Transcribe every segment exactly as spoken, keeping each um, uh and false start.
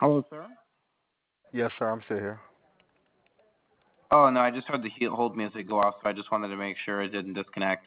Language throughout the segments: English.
Hello, sir. Yes, sir. I'm still here. Oh no, I just heard the he- hold music go off, so I just wanted to make sure it didn't disconnect.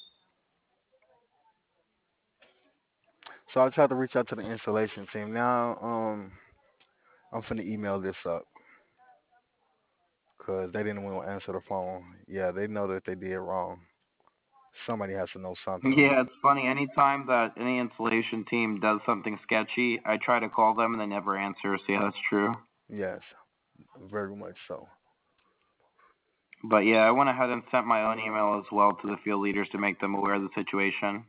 So I tried to reach out to the installation team. Now, um, I'm finna email this up because they didn't want to answer the phone. Yeah, they know that they did wrong. Somebody has to know something. Yeah, it's funny. Anytime that any installation team does something sketchy, I try to call them and they never answer. So yeah, that's true. Yes, very much so. But yeah, I went ahead and sent my own email as well to the field leaders to make them aware of the situation.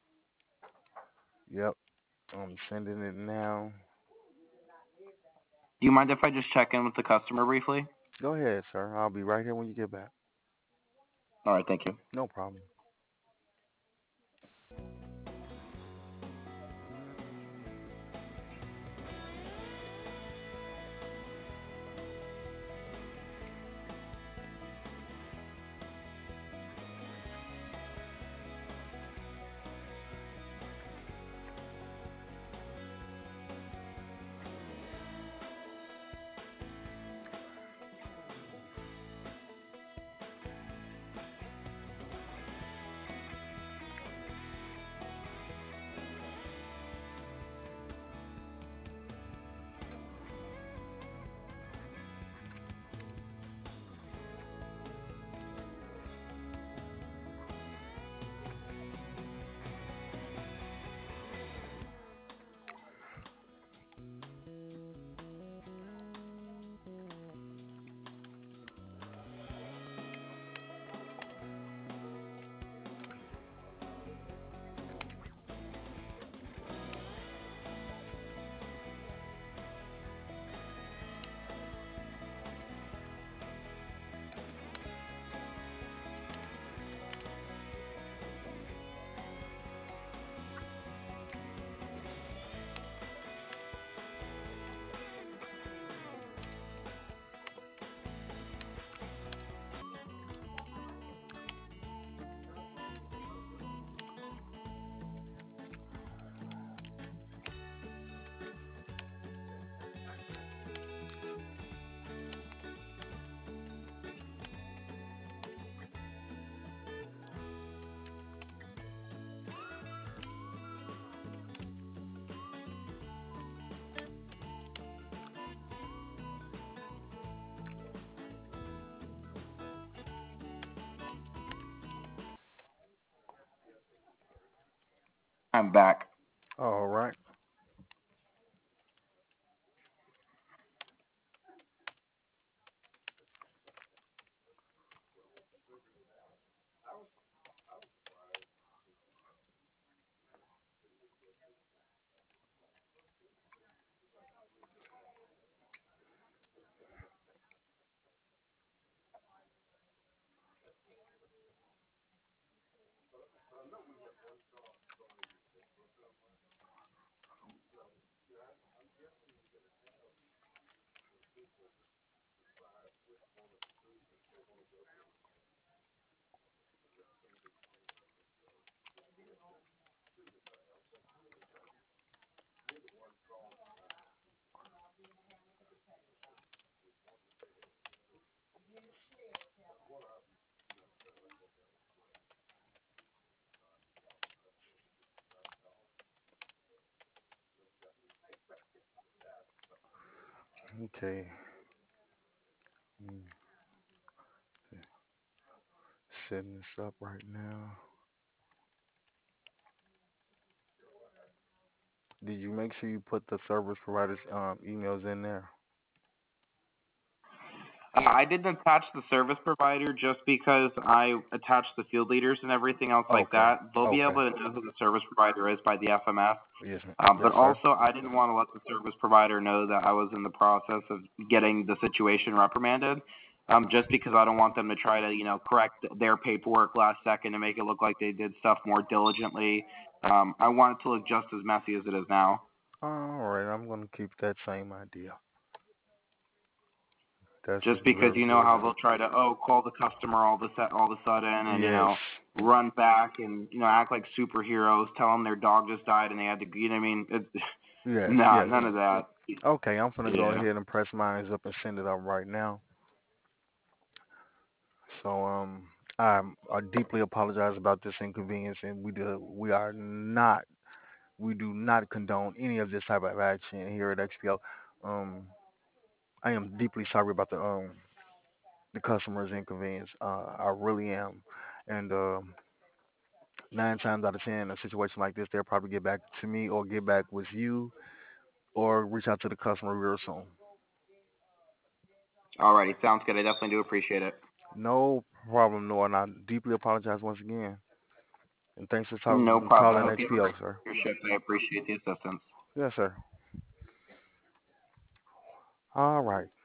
Yep, I'm sending it now. Do you mind if I just check in with the customer briefly? Go ahead, sir. I'll be right here when you get back. All right, thank you. No problem. I'm back. All right. Okay. Mm, Setting this up right now. Did you make sure you put the service provider's um, emails in there? Uh, I didn't attach the service provider just because I attached the field leaders and everything else like Okay. that. They'll be Okay. able to know who the service provider is by the F M S. Yes, ma- Um, yes, but sir. also, I didn't want to let the service provider know that I was in the process of getting the situation reprimanded, um, just because I don't want them to try to, you know, correct their paperwork last second to make it look like they did stuff more diligently. Um, I want it to look just as messy as it is now. All right. I'm gonna keep that same idea. That's Just because very you know good. how they'll try to oh call the customer all the set all of a sudden and you Yes. know run back and you know act like superheroes, tell them their dog just died and they had to you know what I mean it, Yes. nah Yes. none of that. Okay, I'm gonna go Yeah. ahead and press mine up and send it up right now. So um, I I deeply apologize about this inconvenience, and we do we are not we do not condone any of this type of action here at X P O. Um, I am deeply sorry about the um the customer's inconvenience. Uh, I really am, and um nine times out of ten, a situation like this, they'll probably get back to me or get back with you or reach out to the customer real soon. Alrighty, sounds good. I definitely do appreciate it. No problem, Noah, and I deeply apologize once again. And thanks for No talking, problem. I calling hope you have a X P O, great sir. your shift. I appreciate the assistance. Yes, sir. All right.